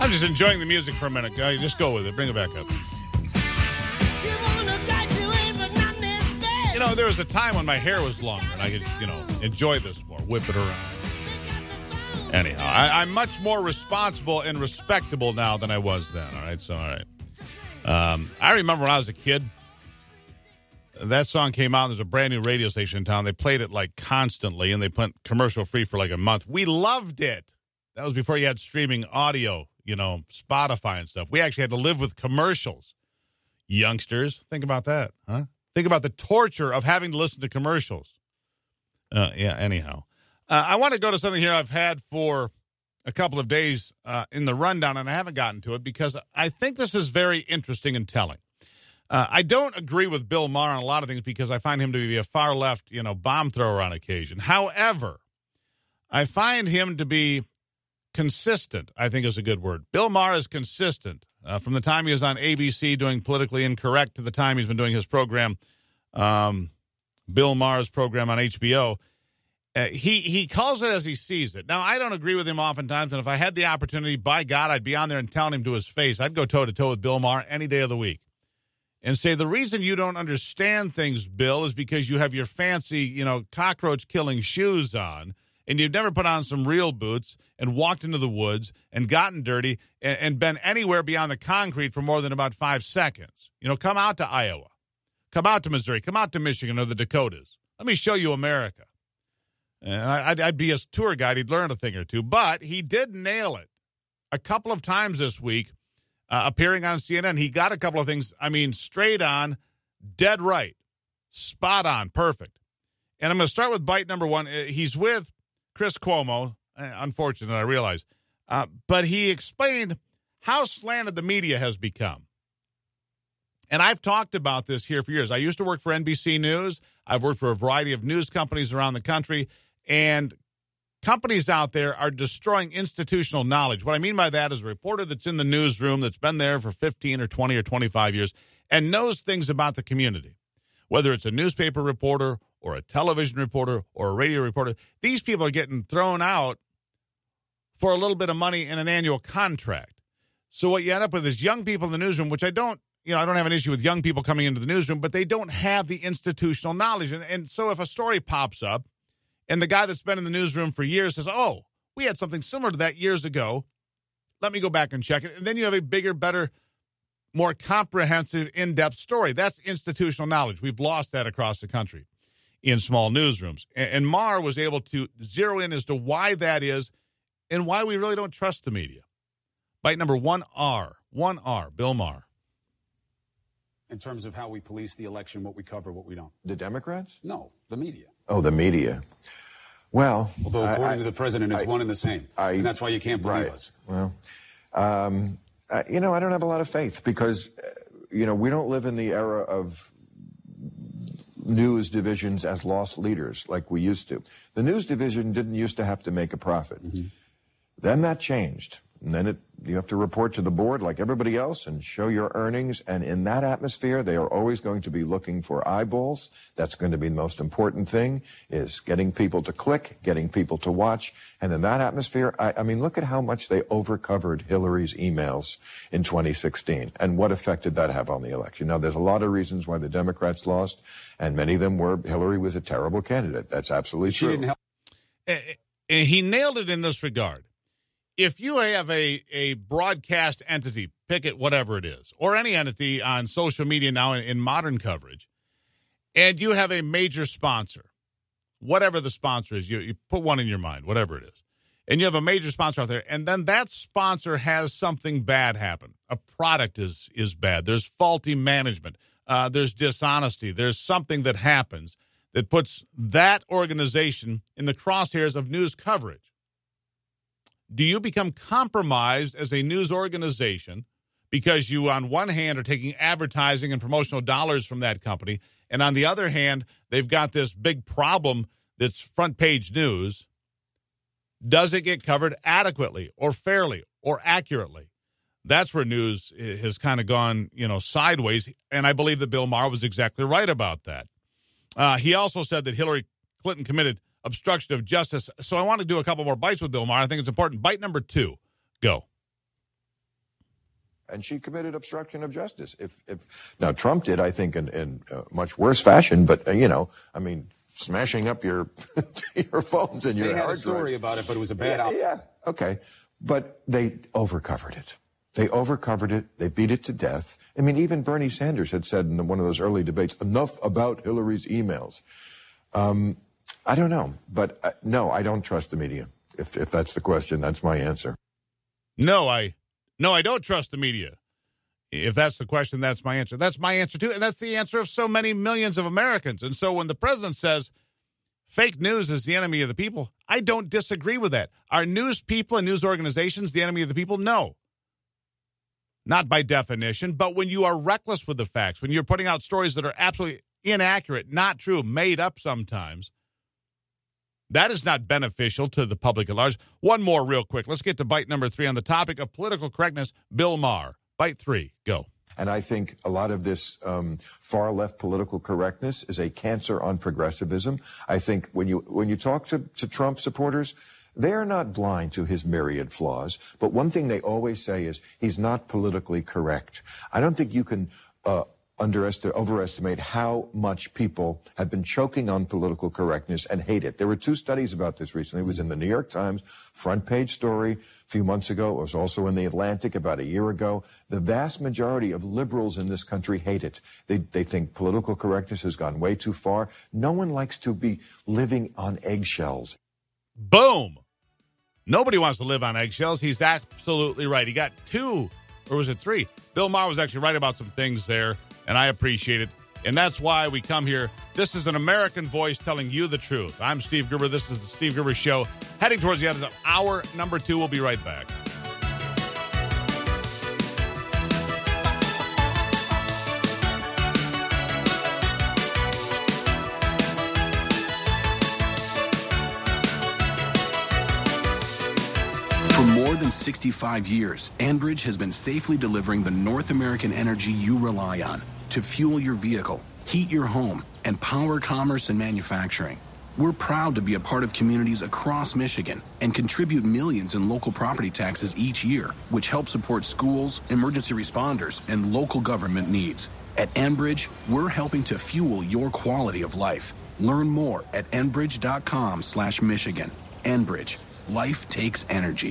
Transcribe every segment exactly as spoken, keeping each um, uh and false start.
I'm just enjoying the music for a minute. Guy. Just go with it. Bring it back up. You know, there was a time when my hair was longer and I could, you know, enjoy this more, whip it around. Anyhow, I, I'm much more responsible and respectable now than I was then, all right? So, all right. Um, I remember when I was a kid, that song came out, and there's a brand new radio station in town. They played it, like, constantly, and they put commercial-free for, like, a month. We loved it. That was before you had streaming audio, you know, Spotify and stuff. We actually had to live with commercials. Youngsters, think about that, huh? Think about the torture of having to listen to commercials. Uh, yeah, anyhow. Uh, I want to go to something here I've had for a couple of days uh, in the rundown, and I haven't gotten to it because I think this is very interesting and telling. Uh, I don't agree with Bill Maher on a lot of things because I find him to be a far-left, you know, bomb thrower on occasion. However, I find him to be consistent, I think is a good word. Bill Maher is consistent. Uh, from the time he was on A B C doing Politically Incorrect to the time he's been doing his program, um, Bill Maher's program on H B O, uh, he, he calls it as he sees it. Now, I don't agree with him oftentimes, and if I had the opportunity, by God, I'd be on there and telling him to his face. I'd go toe-to-toe with Bill Maher any day of the week and say, the reason you don't understand things, Bill, is because you have your fancy, you know, cockroach-killing shoes on, and you've never put on some real boots and walked into the woods and gotten dirty and, and been anywhere beyond the concrete for more than about five seconds. You know, come out to Iowa. Come out to Missouri. Come out to Michigan or the Dakotas. Let me show you America. And I'd, I'd be his tour guide. He'd learn a thing or two. But he did nail it a couple of times this week, uh, appearing on C N N. He got a couple of things, I mean, straight on, dead right, spot on, perfect. And I'm going to start with bite number one. He's with Chris Cuomo, unfortunate, I realize, uh, but he explained how slanted the media has become. And I've talked about this here for years. I used to work for N B C News. I've worked for a variety of news companies around the country, and companies out there are destroying institutional knowledge. What I mean by that is a reporter that's in the newsroom that's been there for fifteen or twenty or twenty-five years and knows things about the community, whether it's a newspaper reporter or a television reporter or a radio reporter. These people are getting thrown out for a little bit of money in an annual contract. So what you end up with is young people in the newsroom, which I don't, you know, I don't have an issue with young people coming into the newsroom, but they don't have the institutional knowledge. And, and so if a story pops up and the guy that's been in the newsroom for years says, oh, we had something similar to that years ago, let me go back and check it. And then you have a bigger, better, more comprehensive, in-depth story. That's institutional knowledge. We've lost that across the country in small newsrooms. And, and Maher was able to zero in as to why that is and why we really don't trust the media. Bite number one R. one R, Bill Maher. In terms of how we police the election, what we cover, what we don't. The Democrats? No, the media. Oh, the media. Well, although according I, I, to the president, it's I, one and the same. I, and that's why you can't believe right. us. Well, um, uh, you know, I don't have a lot of faith because, uh, you know, we don't live in the era of news divisions as lost leaders like we used to. The news division didn't used to have to make a profit. Mm-hmm. Then that changed. And then it, you have to report to the board like everybody else and show your earnings. And in that atmosphere, they are always going to be looking for eyeballs. That's going to be the most important thing, is getting people to click, getting people to watch. And in that atmosphere, I, I mean, look at how much they overcovered Hillary's emails in twenty sixteen. And what effect did that have on the election? Now, there's a lot of reasons why the Democrats lost, and many of them were Hillary was a terrible candidate. That's absolutely she true. Didn't help. And he nailed it in this regard. If you have a, a broadcast entity, pick it, whatever it is, or any entity on social media now in, in modern coverage, and you have a major sponsor, whatever the sponsor is, you, you put one in your mind, whatever it is, and you have a major sponsor out there, and then that sponsor has something bad happen. A product is, is bad. There's faulty management. Uh, there's dishonesty. There's something that happens that puts that organization in the crosshairs of news coverage. Do you become compromised as a news organization because you, on one hand, are taking advertising and promotional dollars from that company, and on the other hand, they've got this big problem that's front page news? Does it get covered adequately or fairly or accurately? That's where news has kind of gone, you know, sideways, and I believe that Bill Maher was exactly right about that. Uh, he also said that Hillary Clinton committed obstruction of justice. So I want to do a couple more bites with Bill Maher. I think it's important. Bite number two. Go. and she committed obstruction of justice. If, if now Trump did, I think, in, in uh, much worse fashion. But uh, you know, I mean, smashing up your your phones and your they had hard a story drives. about it, but it was a bad yeah, outcome. yeah, okay, but they overcovered it. They overcovered it. They beat it to death. I mean, even Bernie Sanders had said in one of those early debates, "Enough about Hillary's emails." Um, I don't know, but uh, no, I don't trust the media. If if that's the question, that's my answer. No, I no, I don't trust the media. If that's the question, that's my answer. That's my answer too, and that's the answer of so many millions of Americans. And so when the president says fake news is the enemy of the people, I don't disagree with that. Are news people and news organizations the enemy of the people? No. Not by definition, but when you are reckless with the facts, when you're putting out stories that are absolutely inaccurate, not true, made up sometimes, that is not beneficial to the public at large. One more real quick. Let's get to bite number three on the topic of political correctness. Bill Maher. Bite three. Go. And I think a lot of this um, far-left political correctness is a cancer on progressivism. I think when you when you talk to, to Trump supporters, they are not blind to his myriad flaws. But one thing they always say is he's not politically correct. I don't think you can uh, underestimate, overestimate how much people have been choking on political correctness and hate it. There were two studies about this recently. It was in the New York Times front page story a few months ago. It was also in the Atlantic about a year ago. The vast majority of liberals in this country hate it. They, they think political correctness has gone way too far. No one likes to be living on eggshells. Boom. Nobody wants to live on eggshells. He's absolutely right. He got two, or was it three? Bill Maher was actually right about some things there, and I appreciate it. And that's why we come here. This is an American voice telling you the truth. I'm Steve Gerber. This is the Steve Gerber Show. Heading towards the end of hour number two. We'll be right back. For more than sixty-five years, Enbridge has been safely delivering the North American energy you rely on to fuel your vehicle, heat your home, and power commerce and manufacturing. We're proud to be a part of communities across Michigan and contribute millions in local property taxes each year, which help support schools, emergency responders, and local government needs. At Enbridge, we're helping to fuel your quality of life. Learn more at enbridge.com slash Michigan. Enbridge. Life takes energy.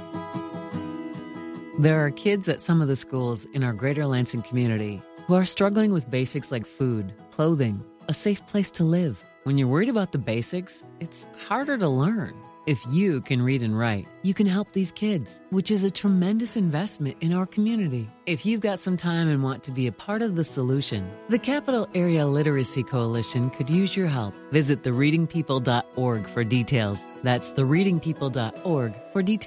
There are kids at some of the schools in our Greater Lansing community who are struggling with basics like food, clothing, a safe place to live. When you're worried about the basics, it's harder to learn. If you can read and write, you can help these kids, which is a tremendous investment in our community. If you've got some time and want to be a part of the solution, the Capital Area Literacy Coalition could use your help. Visit the reading people dot org for details. That's the reading people dot org for details.